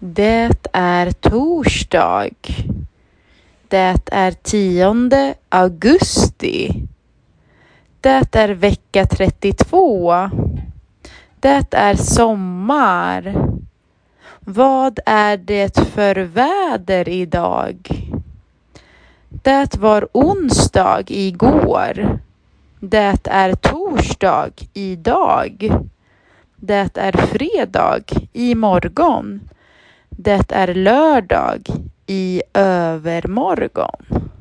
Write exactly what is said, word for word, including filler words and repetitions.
Det är torsdag. Det är tionde augusti. Det är vecka trettiotvå. Det är sommar. Vad är det för väder idag? Det var onsdag igår. Det är torsdag idag. Det är fredag imorgon. Det är lördag i övermorgon.